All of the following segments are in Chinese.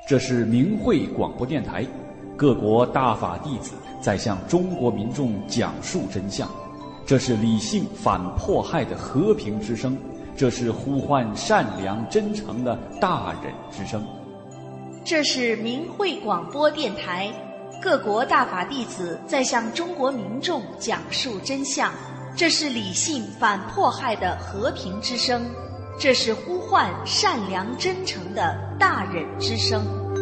这是明慧广播电台，各国大法弟子在向中国民众讲述真相。这是理性反迫害的和平之声，这是呼唤善良真诚的大忍之声。 这是明慧广播电台，各国大法弟子在向中国民众讲述真相。这是理性反迫害的和平之声，这是呼唤善良真诚的大忍之声。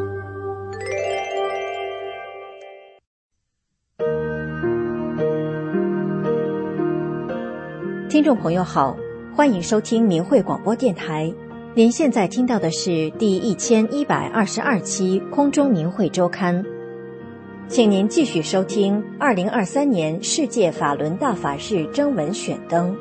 听众朋友好，欢迎收听明慧广播电台。您现在听到的是第1122期空中明慧周刊，请您继续收听2023年世界法轮大法日征文选登。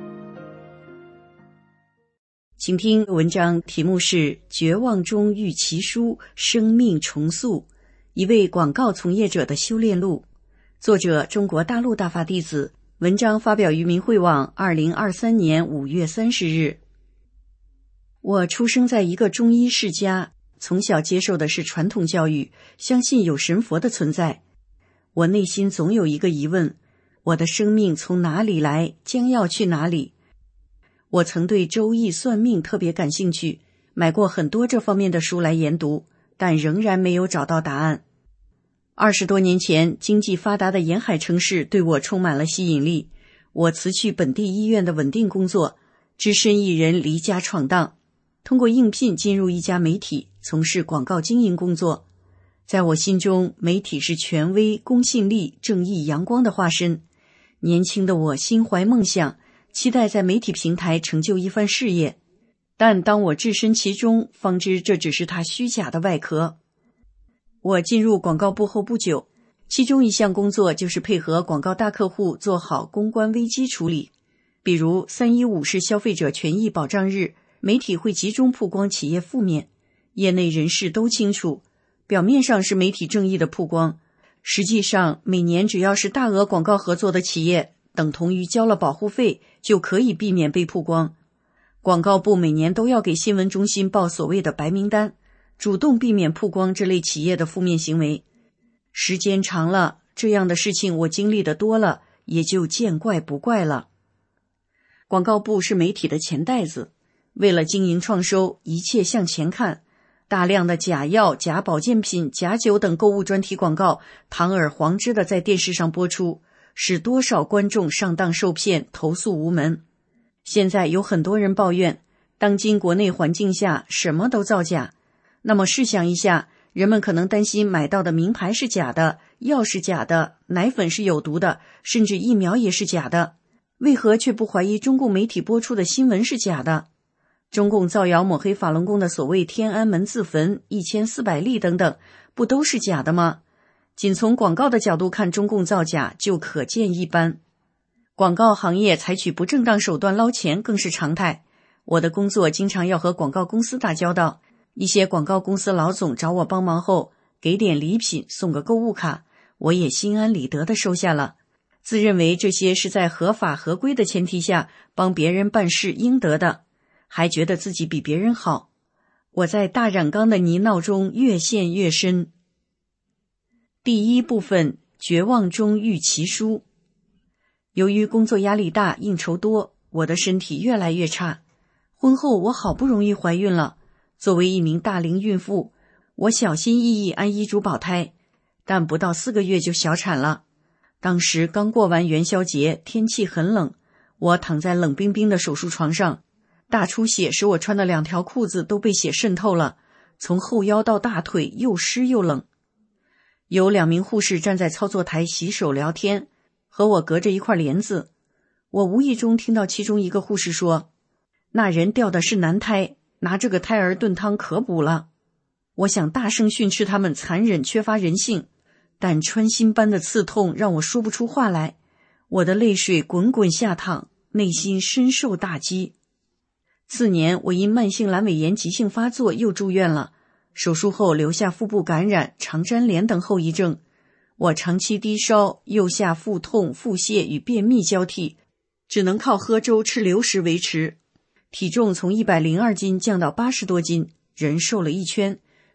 请听文章，题目是《绝望中遇奇书，生命重塑：一位广告从业者的修炼录》，作者中国大陆大法弟子，文章发表于明慧网2023年5月30日。我出生在一个中医世家，从小接受的是传统教育，相信有神佛的存在。我内心总有一个疑问：我的生命从哪里来，将要去哪里？我曾对周易算命特别感兴趣，买过很多这方面的书来研读，但仍然没有找到答案。20多年前，经济发达的沿海城市对我充满了吸引力，我辞去本地医院的稳定工作，只身一人离家闯荡，通过应聘进入一家媒体，从事广告经营工作。在我心中，媒体是权威、公信力、正义、阳光的化身。年轻的我心怀梦想，期待在媒体平台成就一番事业，但当我置身其中，方知这只是它虚假的外壳。我进入广告部后不久，其中一项工作就是配合广告大客户做好公关危机处理。比如315是消费者权益保障日，媒体会集中曝光企业负面，业内人士都清楚，表面上是媒体正义的曝光，实际上每年只要是大额广告合作的企业，等同于交了保护费，就可以避免被曝光。广告部每年都要给新闻中心报所谓的白名单，主动避免曝光这类企业的负面行为。时间长了，这样的事情我经历的多了，也就见怪不怪了。广告部是媒体的钱袋子，为了经营创收，一切向前看，大量的假药、假保健品、假酒等购物专题广告堂而皇之的在电视上播出，使多少观众上当受骗，投诉无门。现在有很多人抱怨，当今国内环境下什么都造假。那么试想一下，人们可能担心买到的名牌是假的，药是假的，奶粉是有毒的，甚至疫苗也是假的，为何却不怀疑中共媒体播出的新闻是假的？中共造谣抹黑法轮功的所谓天安门自焚、1400例等等，不都是假的吗？仅从广告的角度看，中共造假就可见一斑。广告行业采取不正当手段捞钱更是常态。我的工作经常要和广告公司打交道，一些广告公司老总找我帮忙后，给点礼品，送个购物卡，我也心安理得地收下了，自认为这些是在合法合规的前提下帮别人办事应得的，还觉得自己比别人好。我在大染缸的泥淖中越陷越深。第一部分，绝望中遇奇书。由于工作压力大，应酬多，我的身体越来越差。婚后我好不容易怀孕了，作为一名大龄孕妇，我小心翼翼按医嘱保胎，但不到4个月就小产了。当时刚过完元宵节，天气很冷，我躺在冷冰冰的手术床上，大出血使我穿的2条裤子都被血渗透了，从后腰到大腿又湿又冷。有2名护士站在操作台洗手聊天，和我隔着一块帘子。我无意中听到其中一个护士说，那人掉的是男胎，拿这个胎儿炖汤可补了。我想大声训斥他们残忍缺乏人性，但穿心般的刺痛让我说不出话来，我的泪水滚滚下淌，内心深受打击。次年我因慢性阑尾炎急性发作又住院了，手术后留下腹部感染、肠粘连等后遗症。我长期低烧、右下腹痛、腹泻与便秘交替，只能靠喝粥吃流食维持。体重从102斤降到80多斤，人瘦了1圈，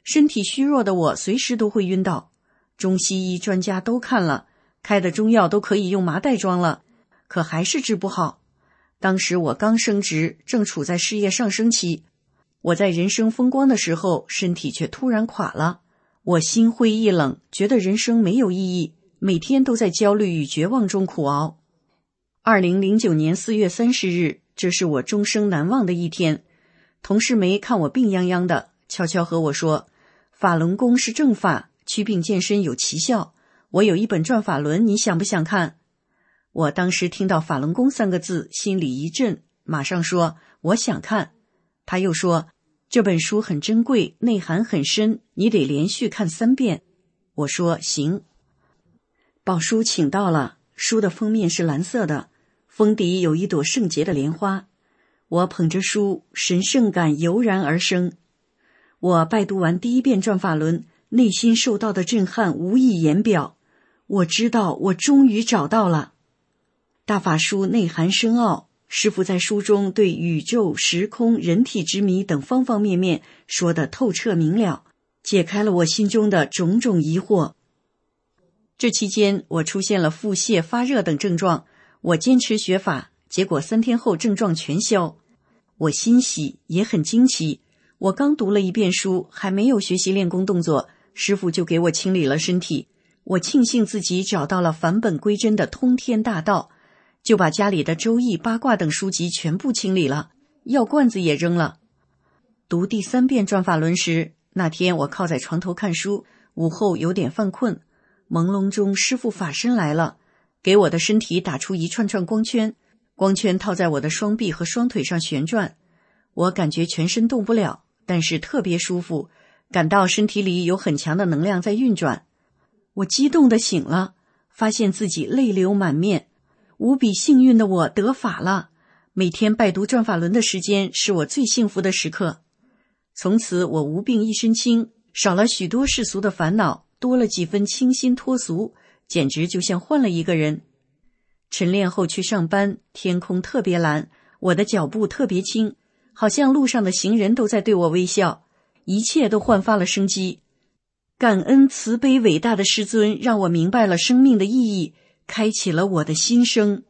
身体虚弱的我随时都会晕倒，中西医专家都看了，开的中药都可以用麻袋装了，可还是治不好。当时我刚升职，正处在事业上升期，我在人生风光的时候，身体却突然垮了。我心灰意冷，觉得人生没有意义，每天都在焦虑与绝望中苦熬。2009年4月30日，这是我终生难忘的一天。同事梅看我病殃殃的，悄悄和我说，法轮功是正法，祛病健身有奇效，我有一本转法轮，你想不想看？我当时听到法轮功3个字，心里一震，马上说我想看。他又说，这本书很珍贵，内涵很深，你得连续看3遍。我说行。宝书请到了，书的封面是蓝色的，封底有一朵圣洁的莲花。我捧着书，神圣感油然而生。我拜读完第1遍转法轮，内心受到的震撼无以言表。我知道我终于找到了。大法书内涵深奥，师父在书中对宇宙、时空、人体之谜等方方面面说得透彻明了，解开了我心中的种种疑惑。这期间我出现了腹泻、发热等症状，我坚持学法，结果3天后症状全消。我欣喜也很惊奇，我刚读了1遍书，还没有学习练功动作，师父就给我清理了身体。我庆幸自己找到了返本归真的通天大道，就把家里的周易、八卦等书籍全部清理了，药罐子也扔了。读第3遍转法轮时，那天我靠在床头看书，午后有点犯困，朦胧中师父法身来了，给我的身体打出一串串光圈，光圈套在我的双臂和双腿上旋转，我感觉全身动不了，但是特别舒服，感到身体里有很强的能量在运转。我激动地醒了，发现自己泪流满面，无比幸运的我得法了。每天拜读转法轮的时间是我最幸福的时刻。从此我无病一身轻，少了许多世俗的烦恼，多了几分清新脱俗，简直就像换了一个人。晨练后去上班，天空特别蓝，我的脚步特别轻，好像路上的行人都在对我微笑，一切都焕发了生机。感恩慈悲伟大的师尊，让我明白了生命的意义，开启了我的新生。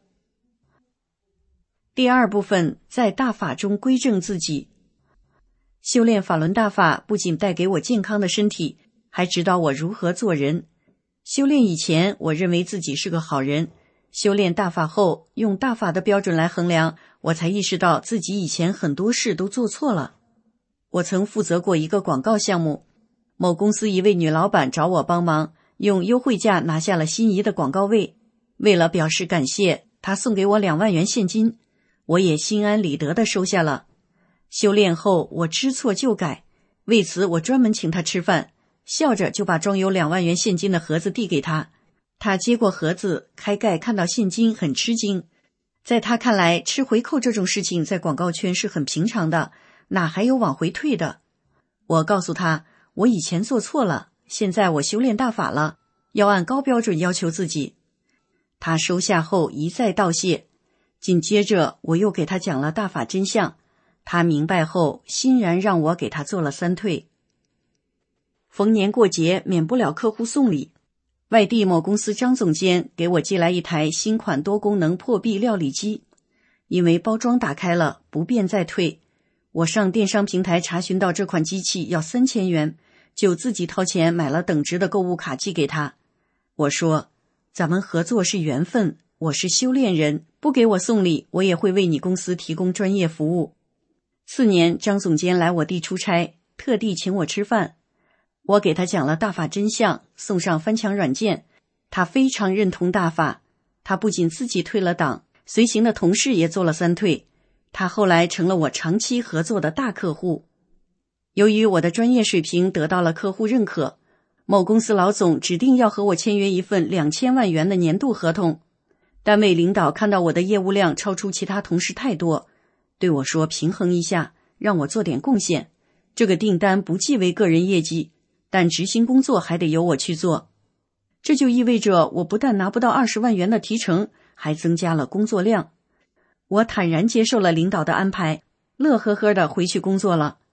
第2部分，在大法中归正自己。修炼法轮大法不仅带给我健康的身体，还指导我如何做人。修炼以前，我认为自己是个好人，修炼大法后，用大法的标准来衡量，我才意识到自己以前很多事都做错了。我曾负责过一个广告项目，某公司一位女老板找我帮忙，用优惠价拿下了心仪的广告位。为了表示感谢，她送给我2万元现金，我也心安理得地收下了。修炼后，我知错就改，为此我专门请她吃饭，笑着就把装有2万元现金的盒子递给她。她接过盒子，开盖看到现金很吃惊。在她看来，吃回扣这种事情在广告圈是很平常的，哪还有往回退的。我告诉她，我以前做错了，现在我修炼大法了，要按高标准要求自己。她收下后一再道谢，紧接着我又给她讲了大法真相，她明白后欣然让我给她做了3退。逢年过节免不了客户送礼，外地某公司张总监给我寄来一台新款多功能破壁料理机，因为包装打开了不便再退，我上电商平台查询到这款机器要3000元，就自己掏钱买了等值的购物卡寄给他。我说，咱们合作是缘分，我是修炼人，不给我送礼，我也会为你公司提供专业服务。4年，张总监来我地出差，特地请我吃饭，我给他讲了大法真相，送上翻墙软件，他非常认同大法，他不仅自己退了档，随行的同事也做了3退，他后来成了我长期合作的大客户。由于我的专业水平得到了客户认可，某公司老总指定要和我签约一份2000万元的年度合同。单位领导看到我的业务量超出其他同事太多，对我说平衡一下，让我做点贡献。这个订单不计为个人业绩，但执行工作还得由我去做。这就意味着我不但拿不到20万元的提成，还增加了工作量。我坦然接受了领导的安排，乐呵呵地回去工作了。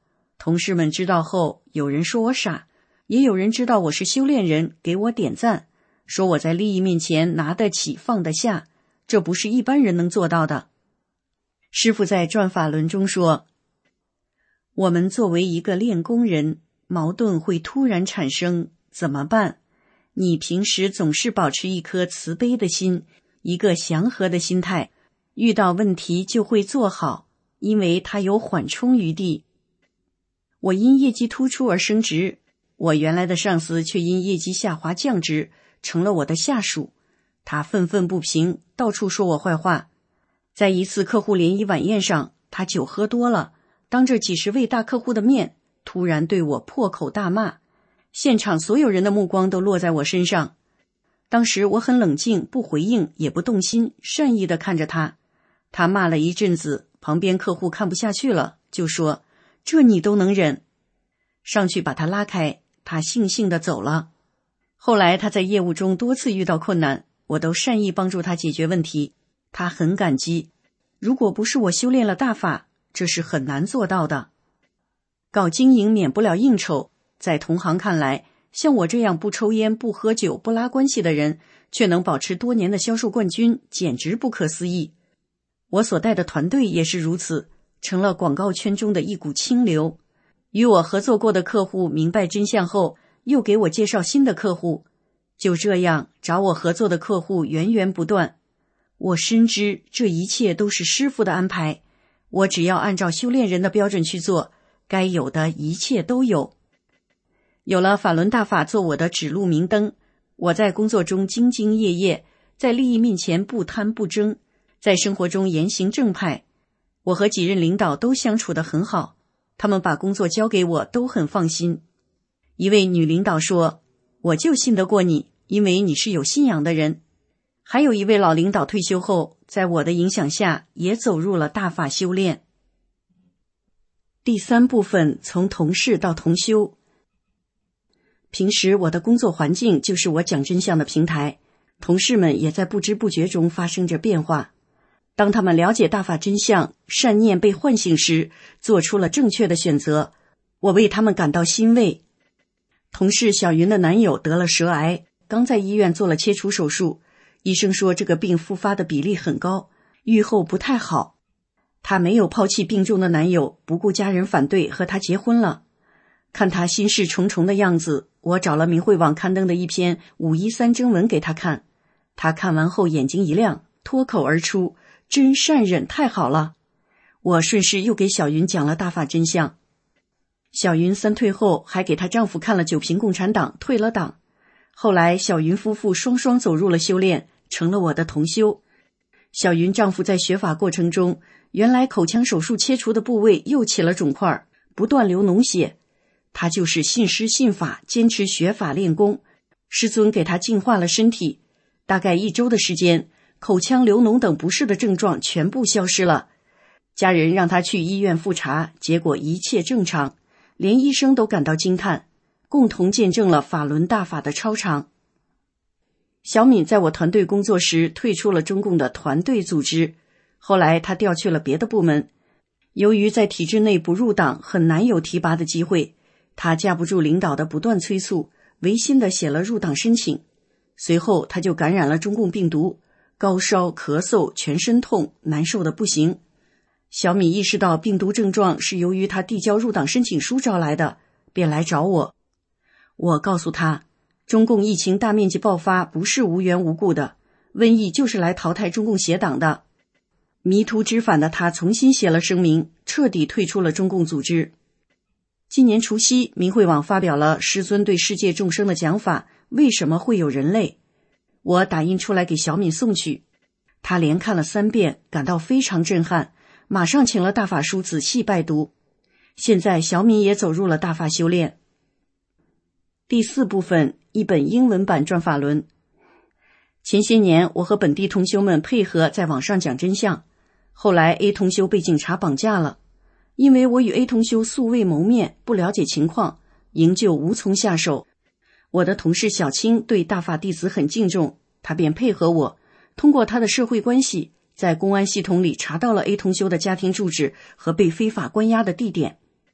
同事们知道后，有人说我傻，也有人知道我是修炼人，给我点赞，说我在利益面前拿得起放得下，这不是一般人能做到的。师父在转法轮中说，我们作为一个练功人，矛盾会突然产生，怎么办？你平时总是保持一颗慈悲的心，一个祥和的心态，遇到问题就会做好，因为它有缓冲余地。我因业绩突出而升职，我原来的上司却因业绩下滑降职，成了我的下属。他愤愤不平，到处说我坏话。在一次客户联谊晚宴上，他酒喝多了，当着几十位大客户的面，突然对我破口大骂。现场所有人的目光都落在我身上。当时我很冷静，不回应，也不动心，善意地看着他。他骂了一阵子，旁边客户看不下去了，就说，这你都能忍？上去把他拉开，他悻悻地走了。后来他在业务中多次遇到困难，我都善意帮助他解决问题，他很感激。如果不是我修炼了大法，这是很难做到的。搞经营免不了应酬，在同行看来，像我这样不抽烟、不喝酒、不拉关系的人，却能保持多年的销售冠军，简直不可思议。我所带的团队也是如此，成了广告圈中的一股清流。与我合作过的客户明白真相后，又给我介绍新的客户，就这样找我合作的客户源源不断。我深知这一切都是师父的安排，我只要按照修炼人的标准去做，该有的一切都有。有了法轮大法做我的指路明灯，我在工作中兢兢业业，在利益面前不贪不争，在生活中言行正派。我和几任领导都相处得很好，他们把工作交给我都很放心。一位女领导说，我就信得过你，因为你是有信仰的人。还有一位老领导退休后，在我的影响下也走入了大法修炼。第三部分，从同事到同修。平时我的工作环境就是我讲真相的平台，同事们也在不知不觉中发生着变化。当他们了解大法真相，善念被唤醒时，做出了正确的选择，我为他们感到欣慰。同事小云的男友得了舌癌，刚在医院做了切除手术，医生说这个病复发的比例很高，预后不太好。她没有抛弃病重的男友，不顾家人反对和他结婚了。看他心事重重的样子，我找了明慧网刊登的一篇513征文给他看。他看完后眼睛一亮，脱口而出，真善忍，太好了。我顺势又给小云讲了大法真相。小云3退后还给她丈夫看了九平共产党，退了党。后来小云夫妇双双走入了修炼，成了我的同修。小云丈夫在学法过程中，原来口腔手术切除的部位又起了肿块，不断流脓血。他就是信师信法，坚持学法练功，师尊给他净化了身体，大概1周的时间，口腔流脓等不适的症状全部消失了。家人让他去医院复查，结果一切正常，连医生都感到惊叹，共同见证了法轮大法的超常。小敏在我团队工作时退出了中共的团队组织，后来他调去了别的部门。由于在体制内不入党很难有提拔的机会，他架不住领导的不断催促，违心地写了入党申请。随后他就感染了中共病毒，高烧、咳嗽、全身痛，难受的不行。小米意识到病毒症状是由于他递交入党申请书招来的，便来找我。我告诉他，中共疫情大面积爆发不是无缘无故的，瘟疫就是来淘汰中共邪党的。迷途知返的他重新写了声明，彻底退出了中共组织。今年除夕，明慧网发表了师尊对世界众生的讲法，为什么会有人类？我打印出来给小敏送去，他连看了3遍，感到非常震撼，马上请了大法书仔细拜读。现在小敏也走入了大法修炼。第4部分，一本英文版转法轮。前些年我和本地同修们配合在网上讲真相，后来 A 同修被警察绑架了。因为我与 A 同修素未谋面，不了解情况，营救无从下手。我的同事小青对大法弟子很敬重，他便配合我，通过他的社会关系，在公安系统里查到了 A 同修的家庭住址和被非法关押的地点。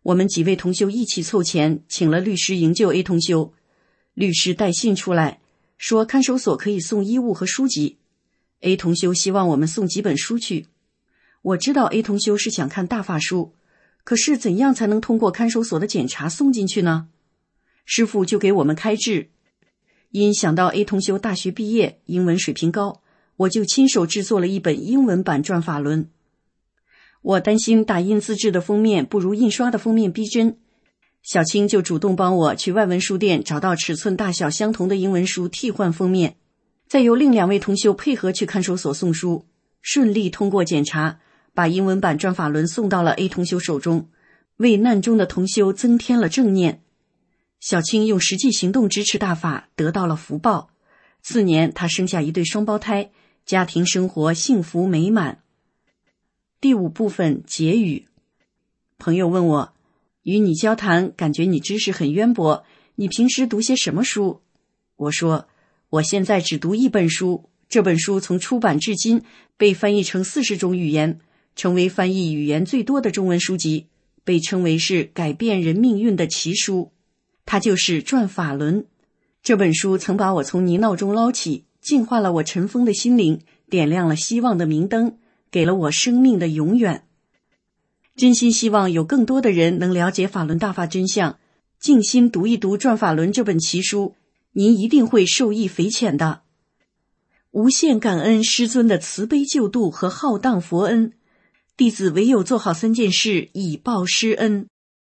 我们几位同修一起凑钱，请了律师营救 A 同修。律师带信出来，说看守所可以送衣物和书籍。A 同修希望我们送几本书去。我知道 A 同修是想看大法书，可是怎样才能通过看守所的检查送进去呢？师父就给我们开智。因想到 A 同修大学毕业，英文水平高，我就亲手制作了一本英文版转法轮。我担心打印自制的封面不如印刷的封面逼真，小青就主动帮我去外文书店找到尺寸大小相同的英文书替换封面，再由另2位同修配合去看守所送书，顺利通过检查，把英文版转法轮送到了 A 同修手中，为难中的同修增添了正念。小青用实际行动支持大法，得到了福报。次年她生下一对双胞胎，家庭生活幸福美满。第5部分结语。朋友问我，与你交谈感觉你知识很渊博，你平时读些什么书？我说，我现在只读一本书，这本书从出版至今被翻译成40种语言，成为翻译语言最多的中文书籍，被称为是改变人命运的奇书。它就是《转法轮》。这本书曾把我从泥淖中捞起，净化了我尘封的心灵，点亮了希望的明灯，给了我生命的永远。真心希望有更多的人能了解法轮大法真相，静心读一读《转法轮》这本奇书，您一定会受益匪浅的。无限感恩师尊的慈悲救度和浩荡佛恩，弟子唯有做好3件事，以报师恩。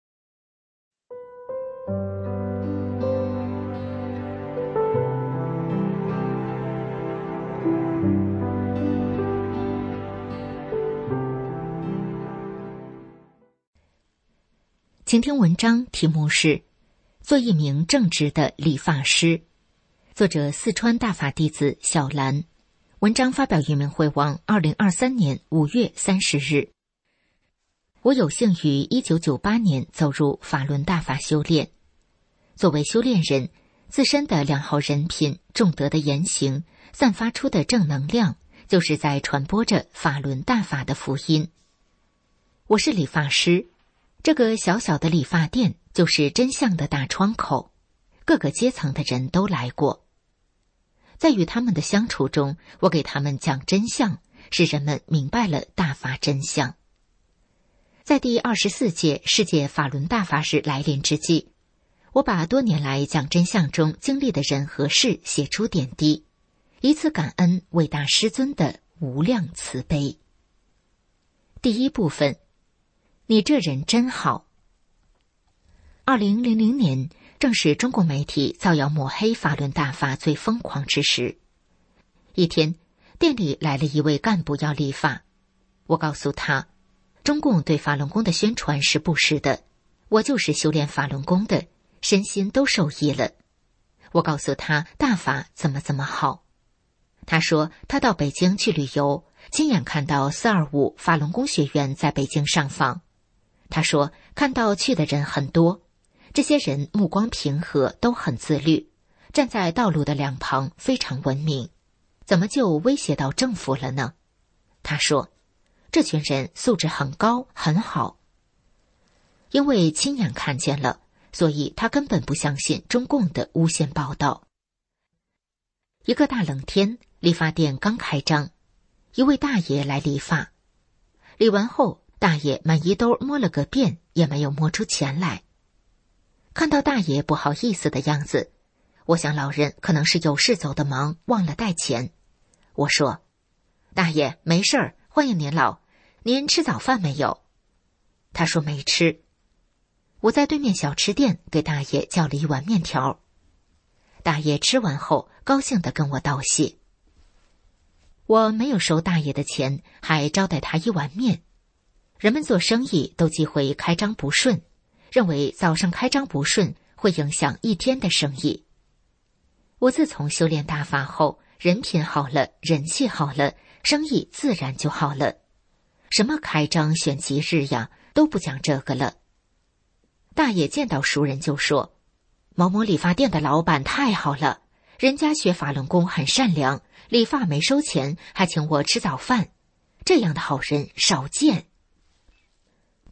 请听文章，题目是做一名正直的理发师，作者四川大法弟子小兰。文章发表于明慧网2023年5月30日。我有幸于1998年走入法轮大法修炼。作为修炼人，自身的良好人品、重德的言行，散发出的正能量，就是在传播着法轮大法的福音。我是理发师，这个小小的理发店就是真相的大窗口，各个阶层的人都来过。在与他们的相处中，我给他们讲真相，使人们明白了大法真相。在第24届世界法轮大法日来临之际，我把多年来讲真相中经历的人和事写出点滴，以此感恩伟大师尊的无量慈悲。第1部分，你这人真好。2000年正是中国媒体造谣抹黑法轮大法最疯狂之时。一天，店里来了一位干部要理发，我告诉他，中共对法轮功的宣传是不实的，我就是修炼法轮功的，身心都受益了。我告诉他大法怎么好。他说他到北京去旅游，亲眼看到425法轮功学员在北京上访。他说看到去的人很多，这些人目光平和，都很自律，站在道路的两旁，非常文明，怎么就威胁到政府了呢？他说这群人素质很高，很好。因为亲眼看见了，所以他根本不相信中共的诬陷报道。一个大冷天，理发店刚开张，一位大爷来理发，理完后，大爷满衣兜摸了个遍，也没有摸出钱来。看到大爷不好意思的样子，我想老人可能是有事走的忙，忘了带钱。我说，大爷没事儿，欢迎您老，您吃早饭没有？他说没吃。我在对面小吃店给大爷叫了一碗面条。大爷吃完后，高兴地跟我道谢。我没有收大爷的钱，还招待他一碗面。人们做生意都忌讳开张不顺，认为早上开张不顺会影响一天的生意。我自从修炼大法后，人品好了，人气好了，生意自然就好了。什么开张选吉日呀，都不讲这个了。大爷见到熟人就说，某某理发店的老板太好了，人家学法轮功很善良，理发没收钱，还请我吃早饭，这样的好人少见。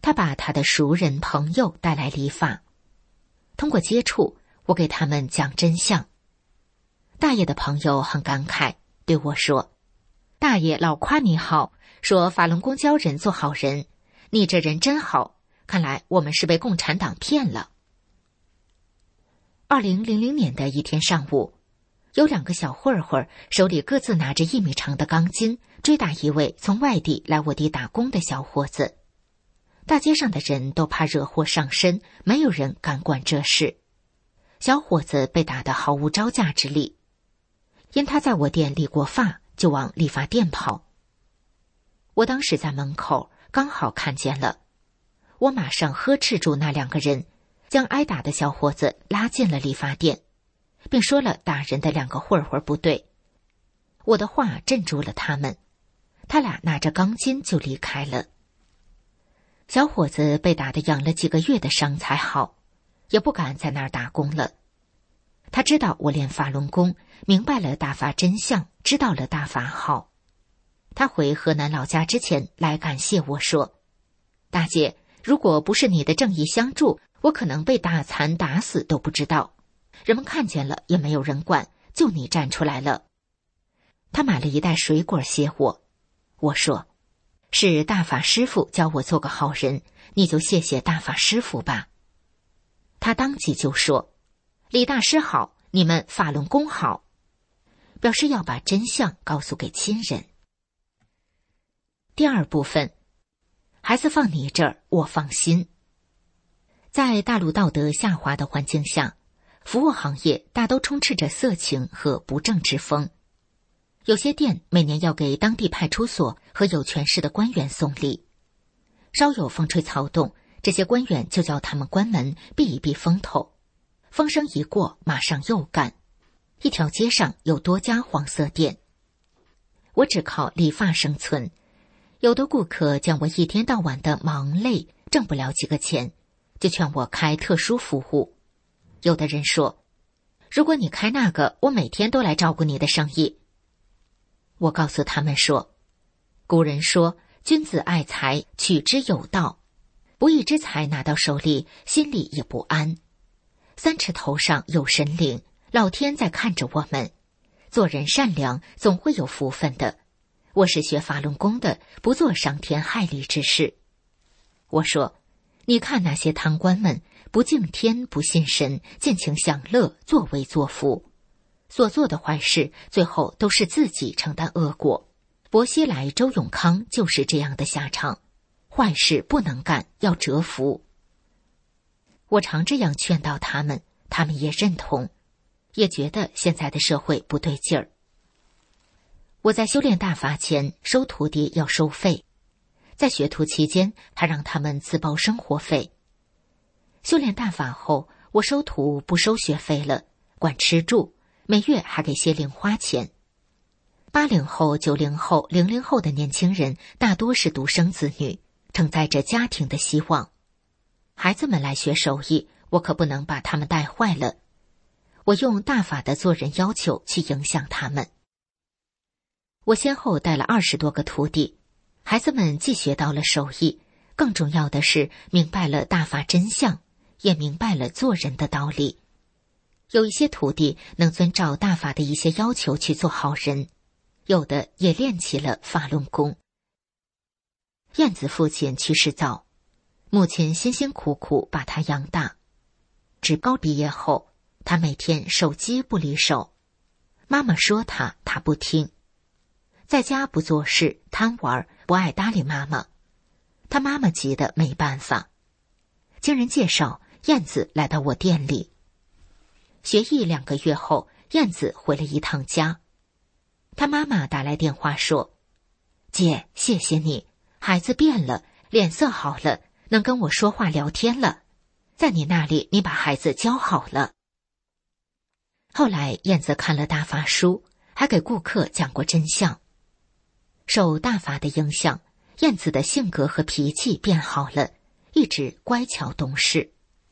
他把他的熟人朋友带来理发。通过接触，我给他们讲真相。大爷的朋友很感慨，对我说：大爷老夸你好，说法轮功教人做好人，你这人真好，看来我们是被共产党骗了。2000年的一天上午，有2个小混混手里各自拿着1米长的钢筋，追打一位从外地来我地打工的小伙子。大街上的人都怕惹祸上身，没有人敢管这事。小伙子被打得毫无招架之力，因他在我店理过发，就往理发店跑。我当时在门口，刚好看见了，我马上呵斥住那2个人，将挨打的小伙子拉进了理发店，并说了打人的2个混混不对。我的话镇住了他们，他俩拿着钢筋就离开了。小伙子被打得养了几个月的伤才好，也不敢在那儿打工了。他知道我练法轮功，明白了大法真相，知道了大法好。他回河南老家之前来感谢我说：大姐，如果不是你的正义相助，我可能被打残打死都不知道，人们看见了也没有人管，就你站出来了。他买了一袋水果谢我。我说：是大法师父教我做个好人，你就谢谢大法师父吧。他当即就说：李大师好，你们法轮功好，表示要把真相告诉给亲人。第2部分，孩子放你这儿，我放心。在大陆道德下滑的环境下，服务行业大都充斥着色情和不正之风。有些店每年要给当地派出所和有权势的官员送礼，稍有风吹草动，这些官员就叫他们关门，避一避风头。风声一过，马上又干。一条街上有多家黄色店。我只靠理发生存，有的顾客见我一天到晚的忙累，挣不了几个钱，就劝我开特殊服务。有的人说：如果你开那个，我每天都来照顾你的生意。我告诉他们说，古人说君子爱财，取之有道，不义之财拿到手里，心里也不安。3尺头上有神灵，老天在看着我们，做人善良总会有福分的。我是学法轮功的，不做伤天害理之事。我说，你看那些贪官们，不敬天不信神，尽情享乐，作威作福，所做的坏事最后都是自己承担恶果。薄熙来、周永康就是这样的下场，坏事不能干，要折服。我常这样劝导他们，他们也认同，也觉得现在的社会不对劲儿。我在修炼大法前收徒弟要收费，在学徒期间还让他们自报生活费。修炼大法后，我收徒不收学费了，管吃住，每月还给些零花钱。80后、90后、00后的年轻人大多是独生子女，承载着家庭的希望。孩子们来学手艺，我可不能把他们带坏了。我用大法的做人要求去影响他们。我先后带了20多个徒弟，孩子们既学到了手艺，更重要的是明白了大法真相，也明白了做人的道理。有一些徒弟能遵照大法的一些要求去做好人，有的也练起了法轮功。燕子父亲去世早，母亲辛辛苦苦把他养大。职高毕业后，他每天手机不离手，妈妈说他不听，在家不做事，贪玩，不爱搭理妈妈。他妈妈急得没办法。经人介绍，燕子来到我店里。学艺2个月后，燕子回了一趟家。他妈妈打来电话说：姐，谢谢你，孩子变了，脸色好了，能跟我说话聊天了。在你那里，你把孩子教好了。后来燕子看了大法书，还给顾客讲过真相。受大法的影响，燕子的性格和脾气变好了，一直乖巧懂事。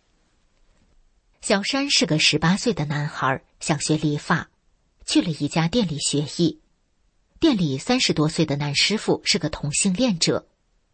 小山是个18岁的男孩，想学理发，去了一家店里学艺。店里30多岁的男师傅是个同性恋者。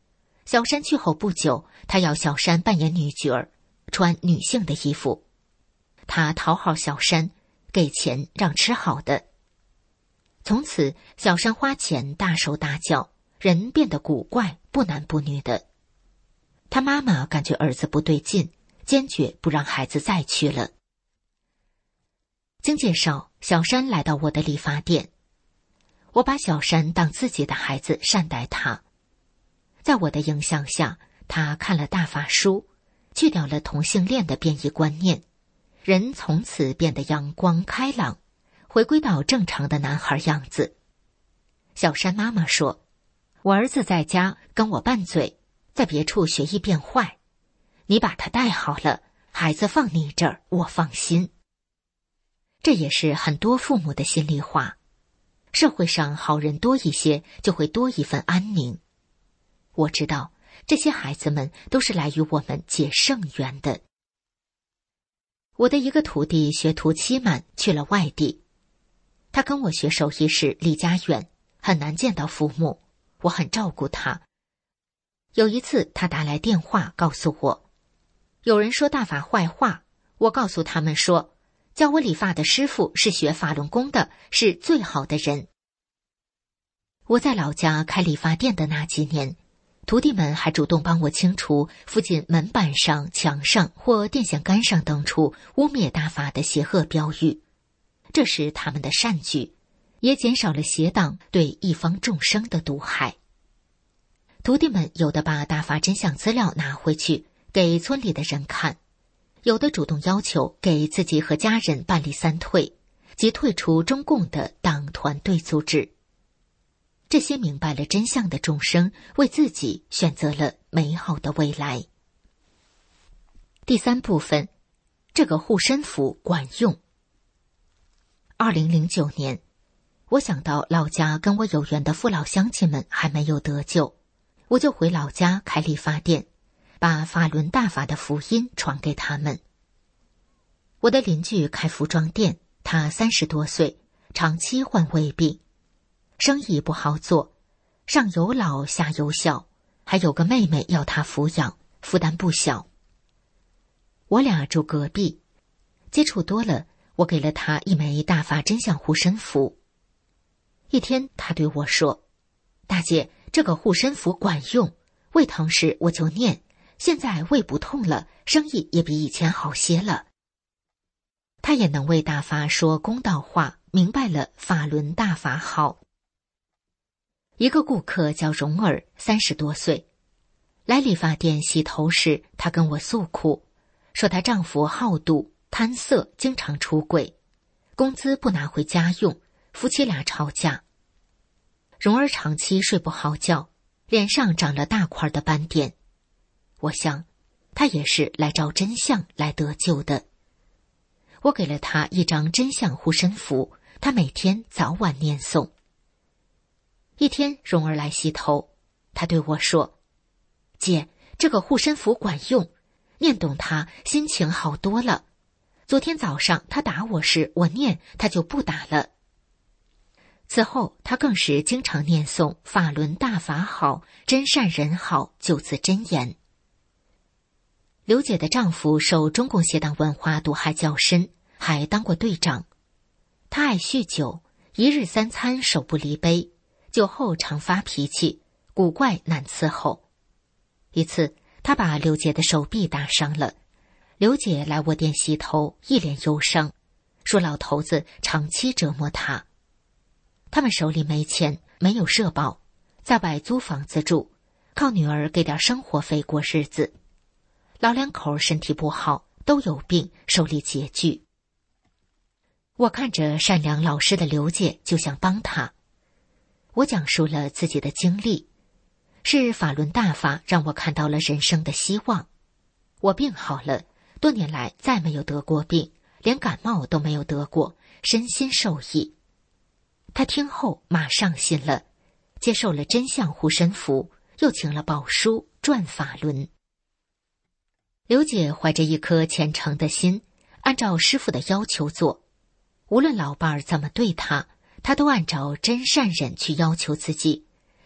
小山去后不久，他要小山扮演女角儿，穿女性的衣服。他讨好小山，给钱让吃好的。从此，小山花钱大手大脚，人变得古怪，不男不女的。他妈妈感觉儿子不对劲，坚决不让孩子再去了。经介绍，小山来到我的理发店，我把小山当自己的孩子善待他。在我的影响下，他看了大法书，去掉了同性恋的变异观念，人从此变得阳光开朗，回归到正常的男孩样子。小山妈妈说，我儿子在家跟我拌嘴，在别处学艺变坏，你把他带好了，孩子放你这儿，我放心。这也是很多父母的心里话。社会上好人多一些，就会多一份安宁。我知道这些孩子们都是来与我们结圣缘的。我的一个徒弟学徒期满去了外地，他跟我学手艺时离家远，很难见到父母，我很照顾他。有一次他打来电话告诉我，有人说大法坏话，我告诉他们说，教我理发的师傅是学法轮功的，是最好的人。我在老家开理发店的那几年，徒弟们还主动帮我清除附近门板上、墙上或电线杆上等处污蔑大法的邪恶标语，这是他们的善举，也减少了邪党对一方众生的毒害。徒弟们有的把大法真相资料拿回去给村里的人看，有的主动要求给自己和家人办理三退，即退出中共的党团队组织。这些明白了真相的众生为自己选择了美好的未来。第三部分，这个护身符管用。2009年，我想到老家跟我有缘的父老乡亲们还没有得救，我就回老家开理发店，把法轮大法的福音传给他们。我的邻居开服装店，他30多岁，长期患胃病，生意不好做，上有老下有小，还有个妹妹要他抚养，负担不小。我俩住隔壁，接触多了，我给了他一枚大法真相护身符。一天他对我说，大姐，这个护身符管用，胃疼时我就念，现在胃不痛了，生意也比以前好些了。他也能为大法说公道话，明白了法轮大法好。一个顾客叫蓉儿，30多岁，来理发店洗头时，她跟我诉苦，说她丈夫好赌、贪色，经常出轨，工资不拿回家用，夫妻俩吵架。蓉儿长期睡不好觉，脸上长了大块的斑点。我想，她也是来找真相来得救的。我给了她一张真相护身符，她每天早晚念诵。一天，蓉儿来洗头，她对我说，姐，这个护身符管用，念懂它心情好多了。昨天早上她打我时，我念，她就不打了。此后她更是经常念诵法轮大法好，真善人好9字真言。刘姐的丈夫受中共邪党文化毒害较深，还当过队长。他爱酗酒，一日3餐手不离杯，酒后常发脾气，古怪难伺候。一次，他把刘姐的手臂打伤了。刘姐来我店洗头，一脸忧伤，说老头子长期折磨她。他们手里没钱，没有社保，在外租房子住，靠女儿给点生活费过日子。老两口身体不好，都有病，手里拮据。我看着善良老实的刘姐，就想帮她。我讲述了自己的经历，是法轮大法让我看到了人生的希望。我病好了，多年来再没有得过病，连感冒都没有得过，身心受益。他听后马上信了，接受了真相护身符，又请了宝书转法轮。刘姐怀着一颗虔诚的心，按照师父的要求做，无论老伴儿怎么对她，她都按照真善忍去要求自己，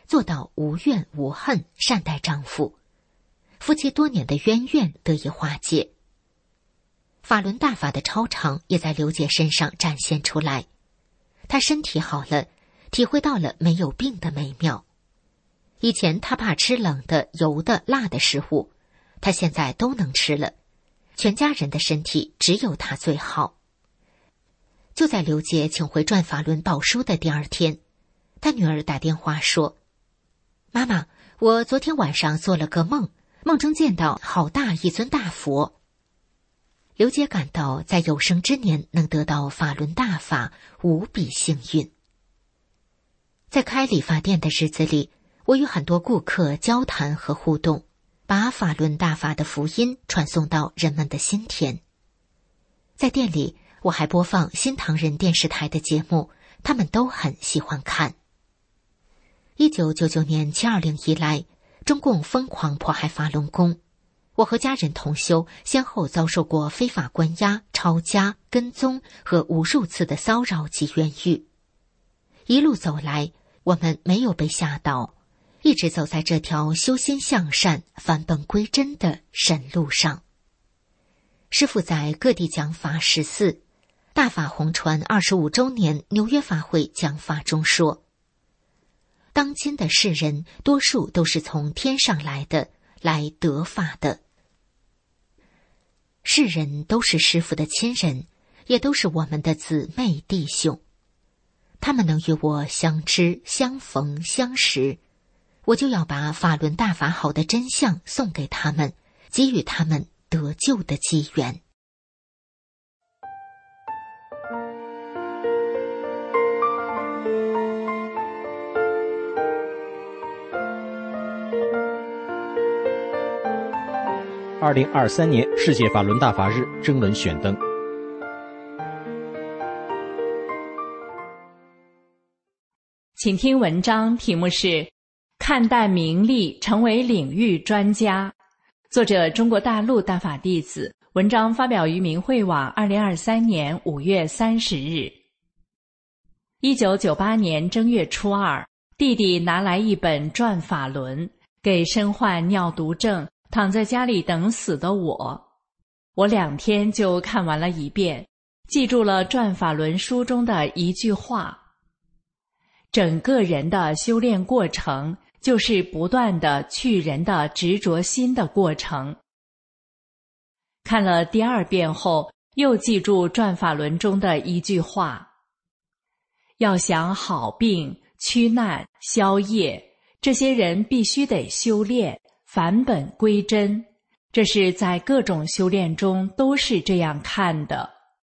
做到无怨无恨，善待丈夫，夫妻多年的渊源得以化解。法轮大法的超常也在刘杰身上展现出来，她身体好了，体会到了没有病的美妙。以前她怕吃冷的、油的、辣的食物，她现在都能吃了，全家人的身体只有她最好。就在刘杰请回转法轮报书的第二天，他女儿打电话说：妈妈，我昨天晚上做了个梦，梦中见到好大一尊大佛。刘杰感到在有生之年能得到法轮大法无比幸运。在开理发店的日子里，我与很多顾客交谈和互动，把法轮大法的福音传送到人们的心田。在店里，我还播放新唐人电视台的节目，他们都很喜欢看。1999年720以来，中共疯狂迫害法轮功，我和家人同修先后遭受过非法关押、抄家、跟踪和无数次的骚扰及冤狱。一路走来，我们没有被吓倒，一直走在这条修心向善、返本归真的神路上。师父在各地讲法14，大法红传25周年纽约法会讲法中说，当今的世人多数都是从天上来的，来得法的。世人都是师父的亲人，也都是我们的姊妹弟兄。他们能与我相知、相逢、相识，我就要把法轮大法好的真相送给他们，给予他们得救的机缘。 2023年世界法轮大法日征文选登。 请听文章，题目是看淡名利，成为领域专家。作者中国大陆大法弟子，文章发表于明慧网2023年5月30日。1998年正月初2，弟弟拿来一本《转法轮》，给身患尿毒症躺在家里等死的我2天就看完了一遍，记住了《转法轮》书中的一句话：整个人的修炼过程就是不断的去人的执着心的过程。看了第2遍后，又记住《转法轮》中的一句话：要想好病、驱难、消业，这些人必须得修炼返本归真，这是在各种修炼中都是这样看的。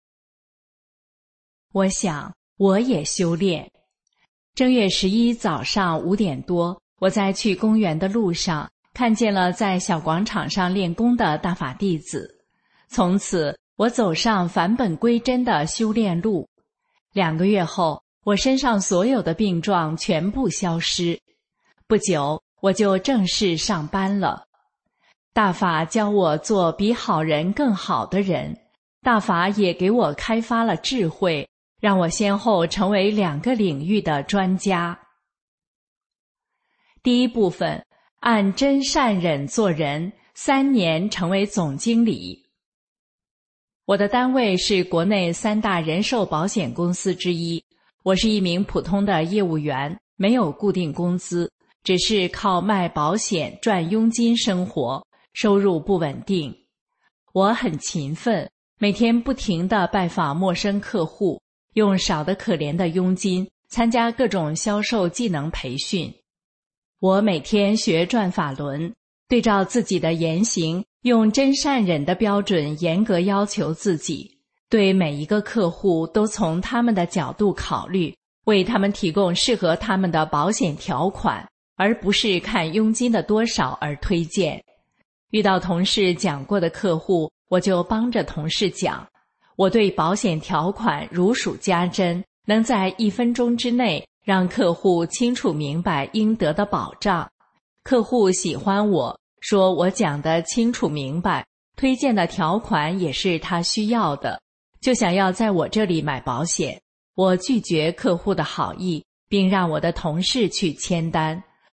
我想我也修炼。正月11早上5点多，我在去公园的路上看见了在小广场上练功的大法弟子，从此我走上返本归真的修炼路。2个月后，我身上所有的病状全部消失，不久我就正式上班了。大法教我做比好人更好的人，大法也给我开发了智慧，让我先后成为2个领域的专家。第一部分，按真善忍做人，3年成为总经理。我的单位是国内3大人寿保险公司之一，我是一名普通的业务员，没有固定工资，只是靠卖保险赚佣金生活，收入不稳定。我很勤奋，每天不停地拜访陌生客户，用少得可怜的佣金参加各种销售技能培训。我每天学转法轮，对照自己的言行，用真善忍的标准严格要求自己，对每一个客户都从他们的角度考虑，为他们提供适合他们的保险条款，而不是看佣金的多少而推荐。遇到同事讲过的客户，我就帮着同事讲。我对保险条款如数家珍，能在1分钟之内让客户清楚明白应得的保障。客户喜欢我，说我讲得清楚明白，推荐的条款也是他需要的，就想要在我这里买保险。我拒绝客户的好意，并让我的同事去签单。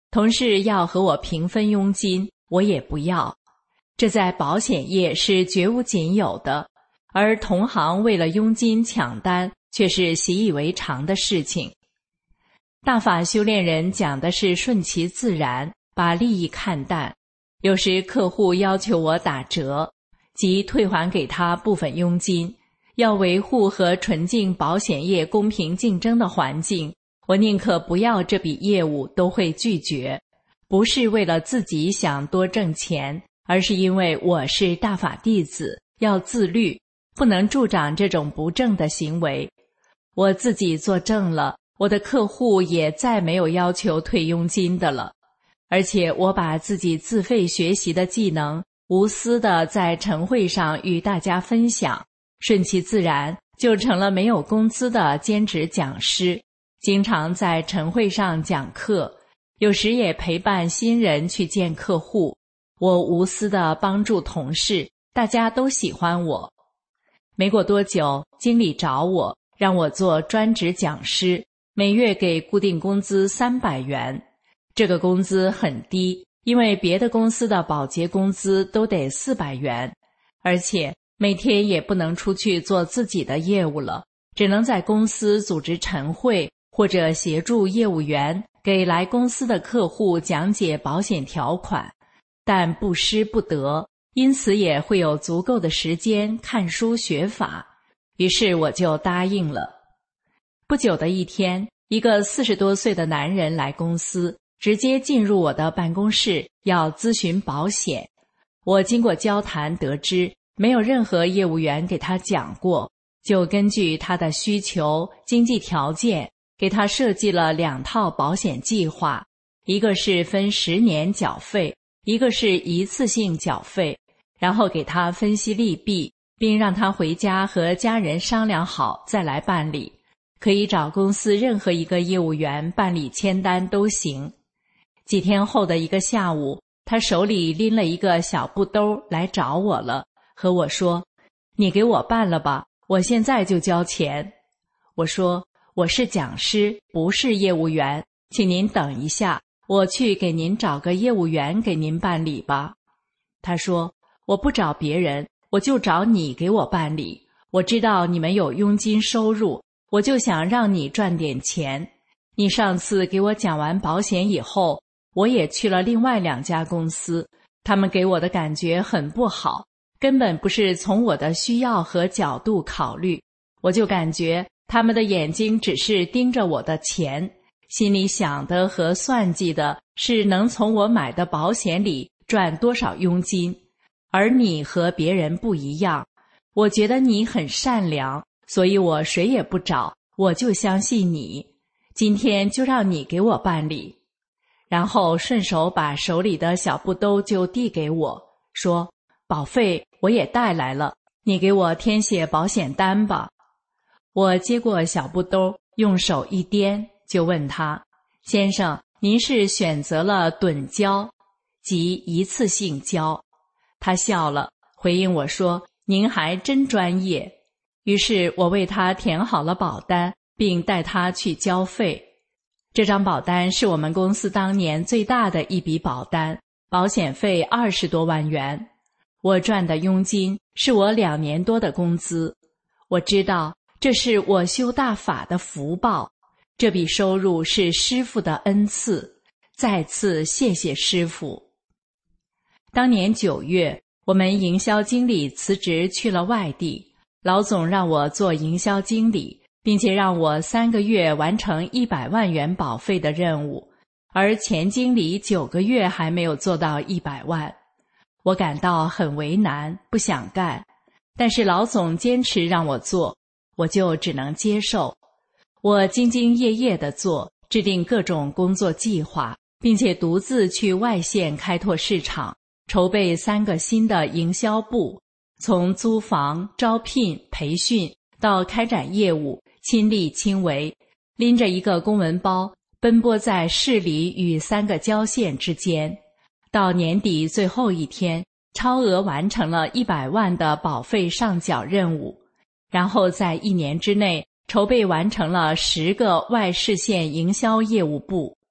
同事要和我平分佣金，我也不要。这在保险业是绝无仅有的，而同行为了佣金抢单却是习以为常的事情。大法修炼人讲的是顺其自然，把利益看淡。有时客户要求我打折，即退还给他部分佣金，要维护和纯净保险业公平竞争的环境，我宁可不要这笔业务都会拒绝，不是为了自己想多挣钱，而是因为我是大法弟子，要自律，不能助长这种不正的行为。我自己做正了，我的客户也再没有要求退佣金的了。而且我把自己自费学习的技能无私地在晨会上与大家分享，顺其自然就成了没有工资的兼职讲师，经常在晨会上讲课，有时也陪伴新人去见客户。我无私地帮助同事，大家都喜欢我。没过多久，经理找我，让我做专职讲师，每月给固定工资300元。这个工资很低，因为别的公司的保洁工资都得400元，而且每天也不能出去做自己的业务了，只能在公司组织晨会，或者协助业务员给来公司的客户讲解保险条款，但不失不得，因此也会有足够的时间看书学法。于是我就答应了。不久的一天，一个40多岁的男人来公司，直接进入我的办公室要咨询保险。我经过交谈得知，没有任何业务员给他讲过，就根据他的需求、经济条件，给他设计了2套保险计划，一个是分10年缴费，一个是一次性缴费，然后给他分析利弊，并让他回家和家人商量好再来办理，可以找公司任何一个业务员办理签单都行。几天后的一个下午，他手里拎了一个小布兜来找我了，和我说：“你给我办了吧，我现在就交钱。”我说：“我是讲师，不是业务员，请您等一下，我去给您找个业务员给您办理吧。”他说：“我不找别人，我就找你给我办理。我知道你们有佣金收入，我就想让你赚点钱。你上次给我讲完保险以后，我也去了另外2家公司，他们给我的感觉很不好，根本不是从我的需要和角度考虑，我就感觉他们的眼睛只是盯着我的钱，心里想的和算计的是能从我买的保险里赚多少佣金。而你和别人不一样，我觉得你很善良，所以我谁也不找，我就相信你，今天就让你给我办理。”然后顺手把手里的小布兜就递给我，说：“保费我也带来了，你给我填写保险单吧。”我接过小布兜，用手一掂，就问他：“先生，您是选择了趸交，即一次性交？”他笑了，回应我说：“您还真专业。”于是我为他填好了保单，并带他去交费。这张保单是我们公司当年最大的一笔保单，保险费20多万元。我赚的佣金是我2年多的工资。我知道这是我修大法的福报，这笔收入是师父的恩赐，再次谢谢师父。当年9月，我们营销经理辞职去了外地，老总让我做营销经理，并且让我3个月完成100万元保费的任务，而前经理9个月还没有做到100万。我感到很为难，不想干，但是老总坚持让我做，我就只能接受。我兢兢业业地做，制定各种工作计划，并且独自去外县开拓市场，筹备3个新的营销部，从租房、招聘、培训到开展业务，亲力亲为，拎着一个公文包，奔波在市里与3个郊县之间。到年底最后一天，超额完成了100万的保费上缴任务，然后在1年之内筹备完成了10个外市县营销业务部。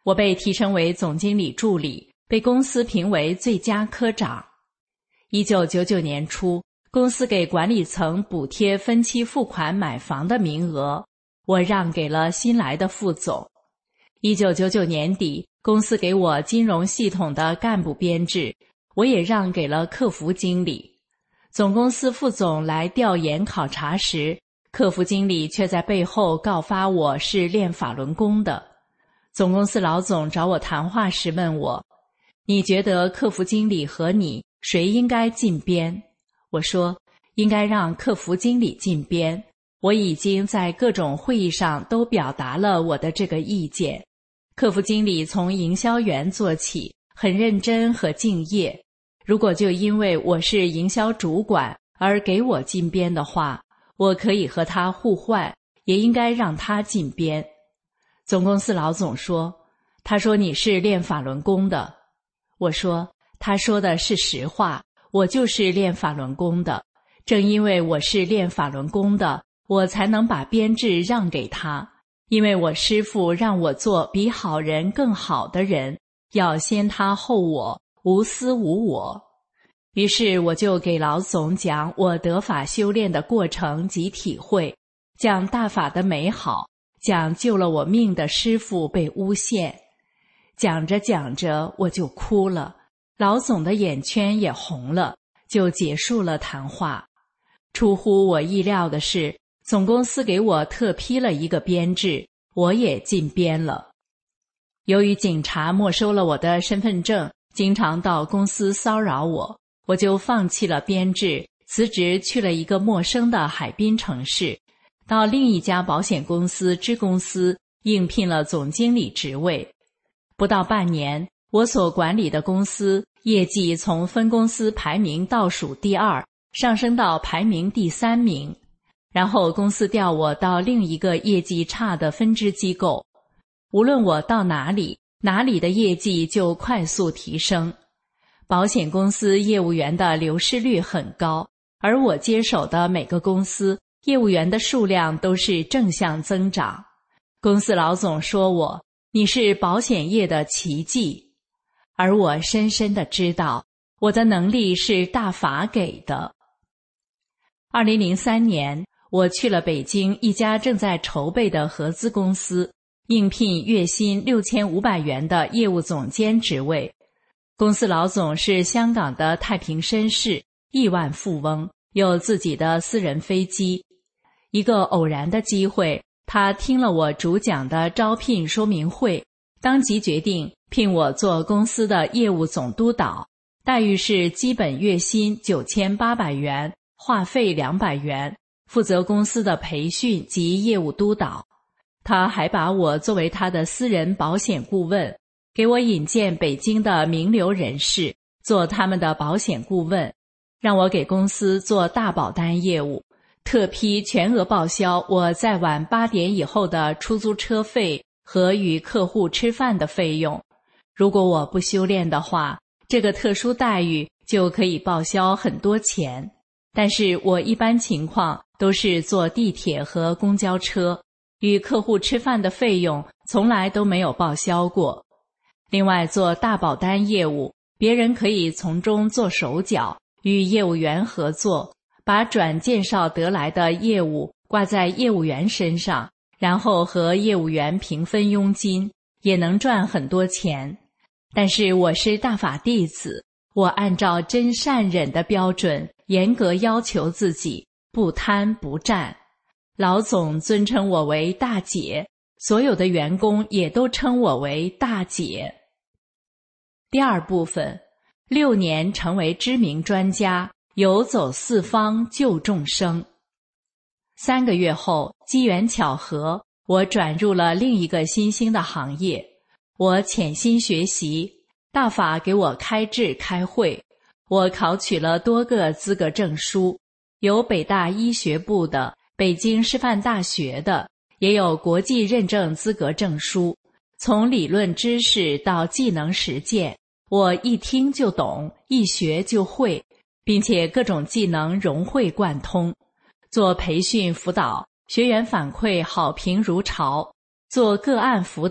我被提升为总经理助理，被公司评为最佳科长。1999年初，公司给管理层补贴分期付款买房的名额，我让给了新来的副总。1999年底，公司给我金融系统的干部编制，我也让给了客服经理。总公司副总来调研考察时，客服经理却在背后告发我是练法轮功的。总公司老总找我谈话时问我，你觉得客服经理和你谁应该进编？我说应该让客服经理进编，我已经在各种会议上都表达了我的这个意见。客服经理从营销员做起，很认真和敬业。如果就因为我是营销主管而给我进编的话，我可以和他互换，也应该让他进编。总公司老总说，他说你是练法轮功的。我说，他说的是实话，我就是练法轮功的。正因为我是练法轮功的，我才能把编制让给他。因为我师父让我做比好人更好的人，要先他后我，无私无我。于是我就给老总讲我得法修炼的过程及体会，讲大法的美好，讲救了我命的师父被诬陷。讲着讲着我就哭了，老总的眼圈也红了，就结束了谈话。出乎我意料的是，总公司给我特批了一个编制，我也进编了。由于警察没收了我的身份证，经常到公司骚扰我，我就放弃了编制，辞职去了一个陌生的海滨城市，到另一家保险公司支公司应聘了总经理职位。不到半年，我所管理的公司业绩从分公司排名倒数第2上升到排名第3名。然后公司调我到另一个业绩差的分支机构，无论我到哪里，哪里的业绩就快速提升。保险公司业务员的流失率很高，而我接手的每个公司业务员的数量都是正向增长。公司老总说我，你是保险业的奇迹。而我深深地知道，我的能力是大法给的。2003年，我去了北京一家正在筹备的合资公司，应聘月薪6500元的业务总监职位。公司老总是香港的太平绅士，亿万富翁，有自己的私人飞机。一个偶然的机会，他听了我主讲的招聘说明会，当即决定聘我做公司的业务总督导，待遇是基本月薪9800元，话费200元，负责公司的培训及业务督导。他还把我作为他的私人保险顾问，给我引荐北京的名流人士，做他们的保险顾问，让我给公司做大保单业务，特批全额报销我在晚8点以后的出租车费和与客户吃饭的费用。如果我不修炼的话，这个特殊待遇就可以报销很多钱。但是我一般情况都是坐地铁和公交车，与客户吃饭的费用从来都没有报销过。另外做大保单业务，别人可以从中做手脚，与业务员合作，把转介绍得来的业务挂在业务员身上，然后和业务员平分佣金，也能赚很多钱。但是我是大法弟子，我按照真善忍的标准严格要求自己，不贪不占。老总尊称我为大姐，所有的员工也都称我为大姐。第二部分，6年成为知名专家，游走四方救众生。3个月后，机缘巧合，我转入了另一个新兴的行业。我潜心学习，大法给我开智开会，我考取了多个资格证书，有北大医学部的，北京师范大学的，也有国际认证资格证书。从理论知识到技能实践，我一听就懂，一学就会，并且各种技能融会贯通。做培训辅导，学员反馈好评如潮；做个案辅导，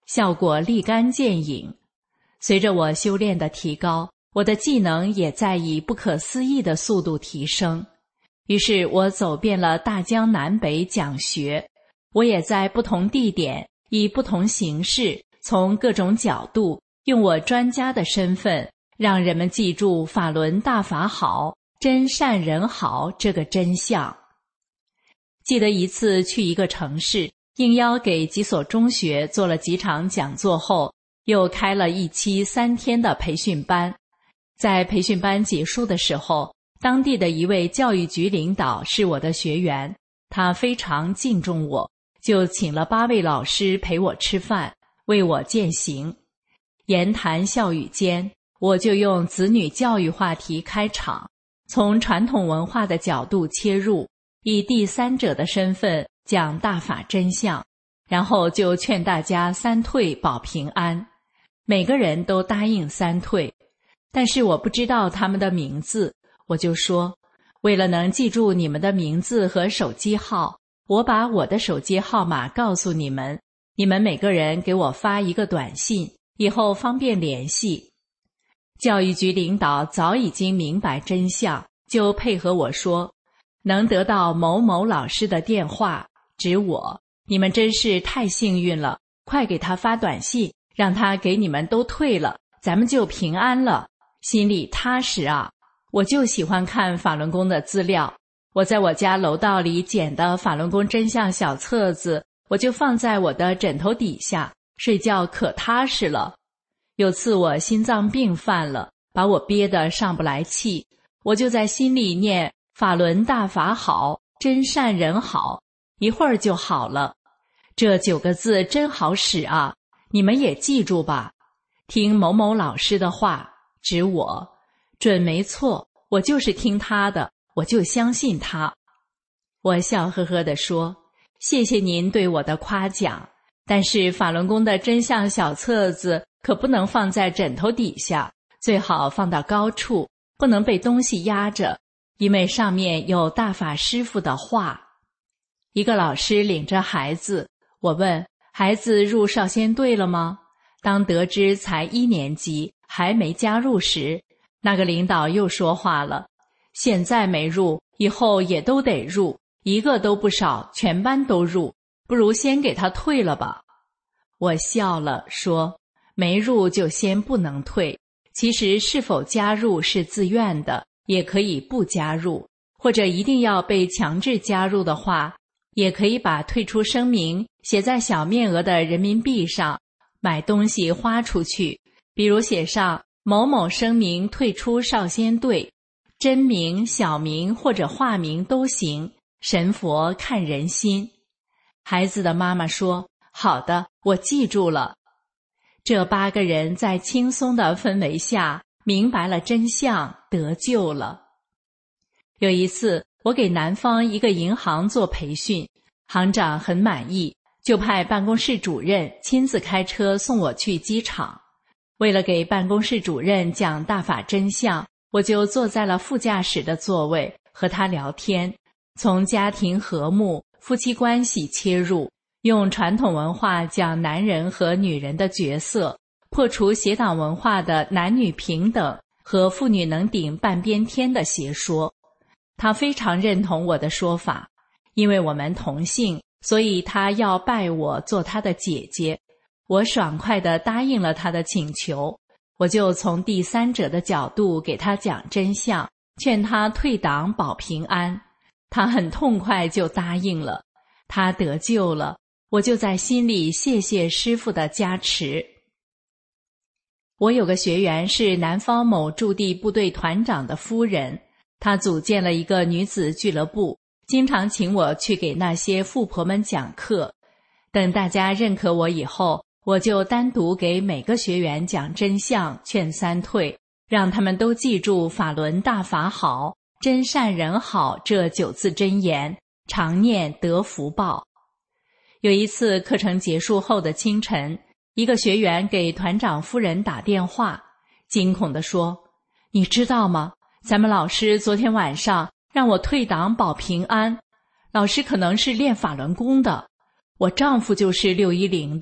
效果立竿见影。随着我修炼的提高，我的技能也在以不可思议的速度提升。于是我走遍了大江南北讲学，我也在不同地点以不同形式，从各种角度，用我专家的身份，让人们记住法轮大法好，真善人好这个真相。记得一次去一个城市，应邀给几所中学做了几场讲座后，又开了一期3天的培训班。在培训班结束的时候，当地的一位教育局领导是我的学员，他非常敬重我，就请了8位老师陪我吃饭，为我践行。言谈笑语间，我就用子女教育话题开场，从传统文化的角度切入，以第三者的身份讲大法真相，然后就劝大家3退保平安。每个人都答应3退，但是我不知道他们的名字，我就说，为了能记住你们的名字和手机号，我把我的手机号码告诉你们，你们每个人给我发一个短信，以后方便联系。教育局领导早已经明白真相，就配合我说，能得到某某老师的电话，指我，你们真是太幸运了，快给他发短信，让他给你们都退了，咱们就平安了，心里踏实啊。我就喜欢看法轮功的资料，我在我家楼道里捡的法轮功真相小册子，我就放在我的枕头底下，睡觉可踏实了。有次我心脏病犯了，把我憋得上不来气，我就在心里念法轮大法好，真善人好，一会儿就好了。这9个字真好使啊，你们也记住吧。听某某老师的话，指我，准没错，我就是听他的，我就相信他。我笑呵呵地说，谢谢您对我的夸奖，但是法轮功的真相小册子可不能放在枕头底下，最好放到高处，不能被东西压着，因为上面有大法师父的话。一个老师领着孩子，我问，孩子入少先队了吗？当得知才1年级，还没加入时，那个领导又说话了，现在没入，以后也都得入，一个都不少，全班都入，不如先给他退了吧。我笑了，说，没入就先不能退，其实是否加入是自愿的，也可以不加入，或者一定要被强制加入的话，也可以把退出声明写在小面额的人民币上，买东西花出去，比如写上某某声明退出少先队，真名、小名或者化名都行，神佛看人心。孩子的妈妈说，好的，我记住了。这8个人在轻松的氛围下明白了真相，得救了。有一次我给南方一个银行做培训，行长很满意，就派办公室主任亲自开车送我去机场。为了给办公室主任讲大法真相，我就坐在了副驾驶的座位，和他聊天，从家庭和睦、夫妻关系切入，用传统文化讲男人和女人的角色，破除邪党文化的男女平等和妇女能顶半边天的邪说。他非常认同我的说法，因为我们同姓，所以他要拜我做他的姐姐。我爽快地答应了他的请求，我就从第三者的角度给他讲真相，劝他退党保平安。他很痛快就答应了，他得救了，我就在心里谢谢师父的加持。我有个学员是南方某驻地部队团长的夫人，她组建了一个女子俱乐部，经常请我去给那些富婆们讲课。等大家认可我以后，我就单独给每个学员讲真相，劝3退，让他们都记住法轮大法好，真善人好这9字真言，常念得福报。有一次课程结束后的清晨，一个学员给团长夫人打电话，惊恐地说，你知道吗？咱们老师昨天晚上让我退党保平安，老师可能是练法轮功的，我丈夫就是610的，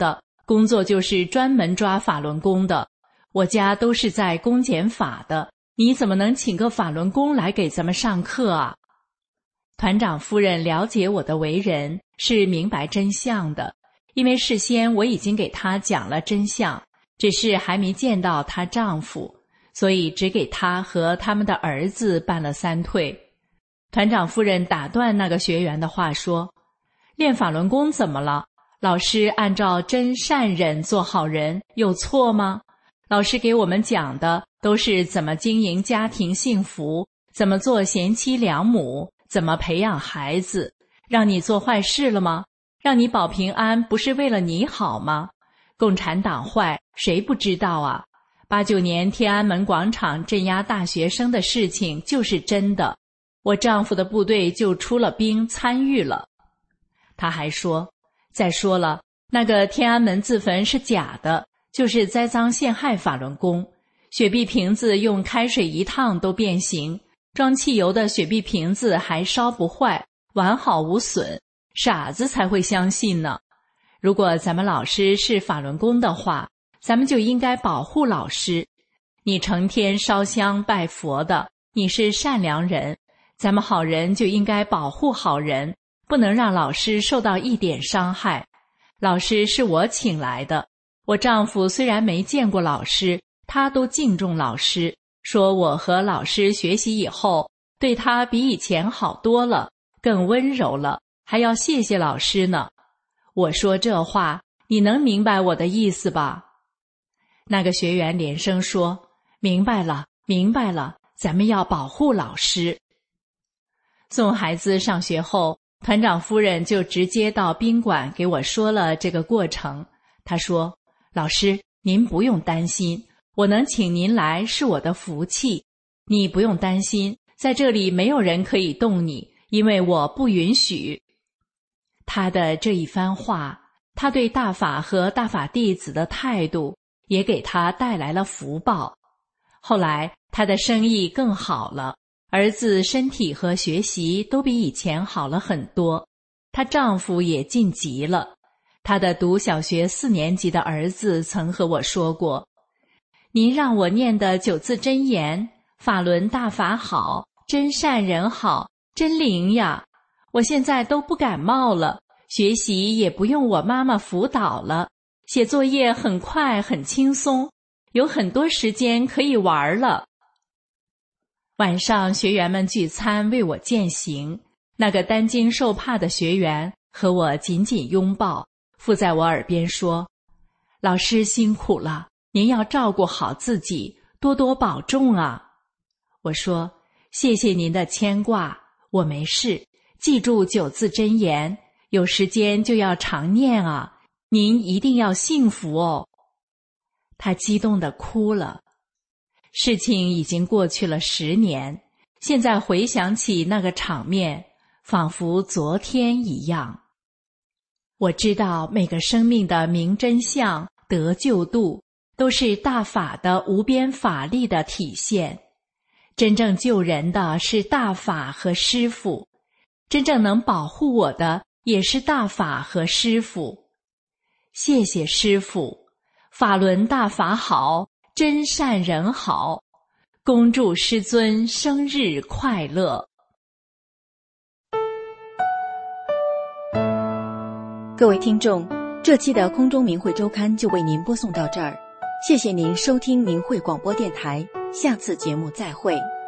工作就是专门抓法轮功的。我家都是在公检法的，你怎么能请个法轮功来给咱们上课啊？团长夫人了解我的为人，是明白真相的，因为事先我已经给她讲了真相，只是还没见到她丈夫，所以只给她和他们的儿子办了3退。团长夫人打断那个学员的话说，练法轮功怎么了？老师按照真善忍做好人有错吗？老师给我们讲的都是怎么经营家庭幸福，怎么做贤妻良母，怎么培养孩子。让你做坏事了吗？让你保平安不是为了你好吗？共产党坏，谁不知道啊？89年天安门广场镇压大学生的事情就是真的，我丈夫的部队就出了兵参与了。他还说，再说了，那个天安门自焚是假的，就是栽赃陷害法轮功。雪碧瓶子用开水一烫都变形，装汽油的雪碧瓶子还烧不坏，完好无损，傻子才会相信呢。如果咱们老师是法轮功的话，咱们就应该保护老师。你成天烧香拜佛的，你是善良人，咱们好人就应该保护好人，不能让老师受到一点伤害。老师是我请来的，我丈夫虽然没见过老师，他都敬重老师，说我和老师学习以后，对他比以前好多了，更温柔了，还要谢谢老师呢。我说这话，你能明白我的意思吧？那个学员连声说，明白了，明白了，咱们要保护老师。送孩子上学后，团长夫人就直接到宾馆给我说了这个过程。她说，老师，您不用担心，我能请您来是我的福气，你不用担心，在这里没有人可以动你，因为我不允许。他的这一番话，他对大法和大法弟子的态度，也给他带来了福报。后来他的生意更好了，儿子身体和学习都比以前好了很多，她丈夫也晋级了。她的读小学4年级的儿子曾和我说过，您让我念的9字真言，法轮大法好，真善人好，真灵呀！我现在都不感冒了，学习也不用我妈妈辅导了，写作业很快很轻松，有很多时间可以玩了。晚上学员们聚餐为我饯行，那个担惊受怕的学员和我紧紧拥抱，附在我耳边说，老师辛苦了，您要照顾好自己，多多保重啊。我说，谢谢您的牵挂，我没事，记住9字真言，有时间就要常念啊，您一定要幸福哦。他激动地哭了。事情已经过去了10年，现在回想起那个场面，仿佛昨天一样。我知道每个生命的明真相、得救度，都是大法的无边法力的体现。真正救人的是大法和师父，真正能保护我的也是大法和师父。谢谢师父，法轮大法好，真善人好，恭祝师尊生日快乐。 各位听众，这期的空中明慧周刊就为您播送到这儿，谢谢您收听明慧广播电台，下次节目再会。